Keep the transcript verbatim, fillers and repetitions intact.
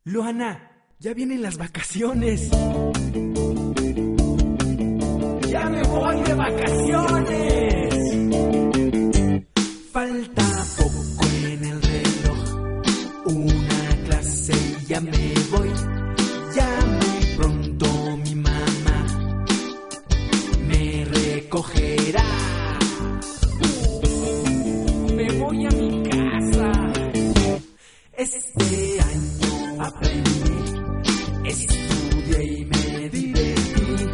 Luana, ya vienen las vacaciones. ¡Ya me voy de vacaciones! Falta poco en el reloj, una clase y ya me voy. Ya muy pronto mi mamá me recogerá. Me voy a mi casa. Este